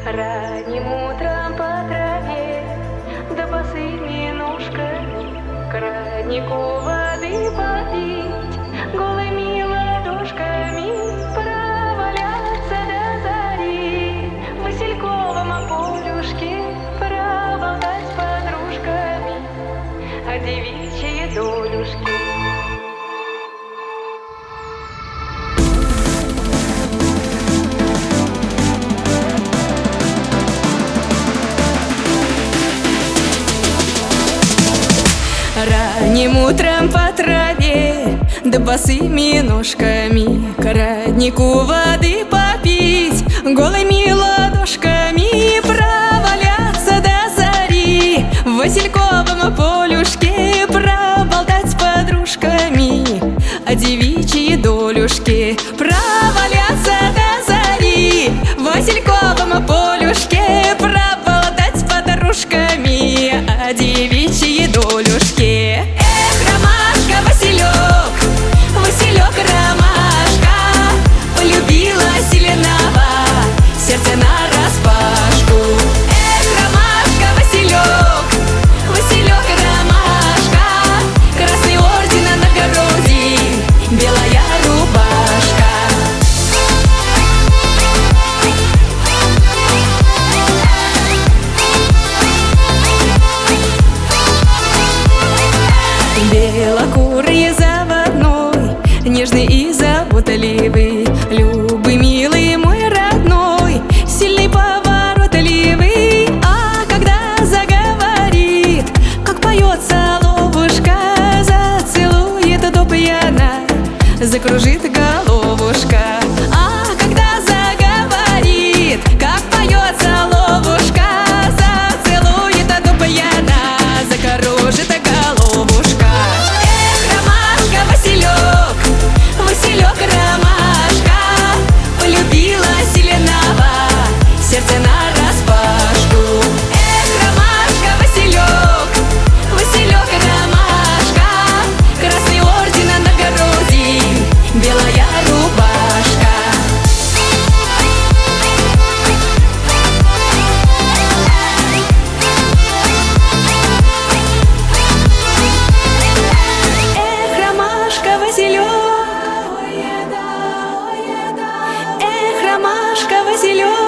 Ранним утром по траве, да босыми ножками к роднику воды попить, голыми ладошками проваляться до зари, в васильковом полюшке проболтать с подружками о девичьей долюшке. Ранним утром по траве, да босыми ножками к роднику воды попить, голыми ладошками проваляться до зари, в васильковом полюшке проболтать с подружками о девичьей долюшке. Проваляться до зари, в васильковом полюшке проболтать с подружками о девичьей долюшке. Эх, ромашка, Василек, Василек, ромашка, полюбила силенава, сердце нараспашку. Эх, ромашка, Василек, Василек, ромашка, красный орден на груди, белая рубашка. Белокурый заводной, нежный и заботливый, любый, милый мой родной, сильный, поворотливый. А когда заговорит, как поет соловушка, зацелует до пьяна, закружит головушка. А когда заговорит, как поет соловушка, зацелует до пьяна, закружит головушка. Василек, ромашка, полюбила силенава, сердце нараспашку. Эх, ромашка, Василек, Василек, ромашка, красный орден на груди, белая рубашка. Эх, ромашка, Василек, ромашка, Василек.